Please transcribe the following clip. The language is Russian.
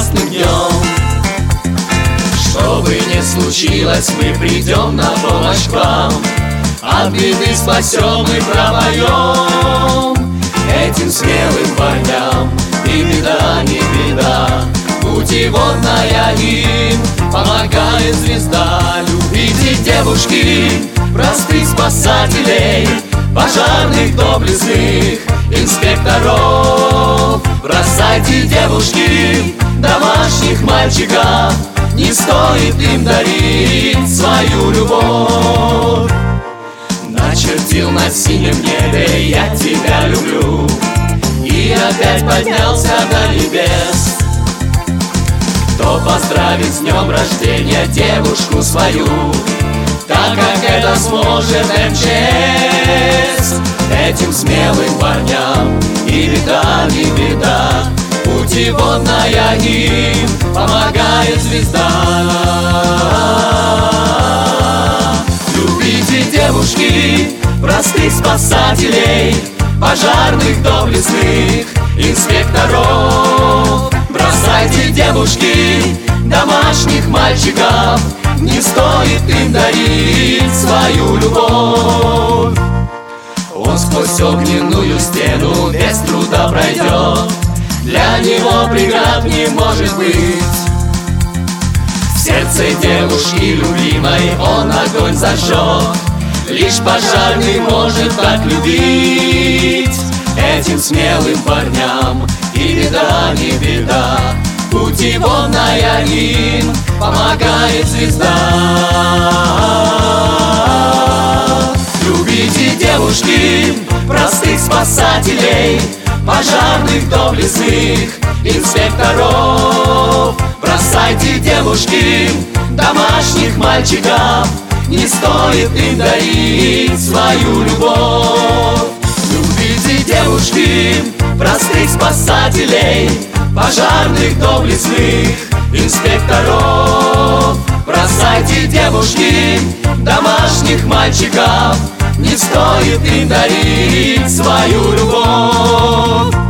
ясным днем. Что бы ни случилось, мы придем на помощь к вам, от беды спасем и пропоем этим смелым парням. И беда, не беда, путеводная им помогает звезда. Любите, девушки, простых спасателей, пожарных доблестных инспекторов. Бросайте, девушки, домашних мальчиков, не стоит им дарить свою любовь. Начертил на синем небе я тебя люблю, и опять поднялся до небес. Кто поздравит с днем рождения девушку свою, так как это сможет МЧС? Этим смелым парням и беда, не беда, путеводная им помогает звезда. Любите, девушки, простых спасателей, пожарных доблестных инспекторов. Бросайте, девушки, домашних мальчиков, не стоит им дарить свою любовь. Он сквозь огненную стену без труда пройдет, для него преград не может быть. В сердце девушки любимой он огонь зажжет, лишь пожарный может так любить. Этим смелым парням и беда, не беда, путеводная им помогает звезда. Любите, девушки, простых спасателей, пожарных доблестных инспекторов. Бросайте, девушки, домашних мальчиков, не стоит им дарить свою любовь. Любите, девушки, простых спасателей, пожарных доблестных инспекторов. Бросайте, девушки, домашних мальчиков, не стоит им дарить свою любовь.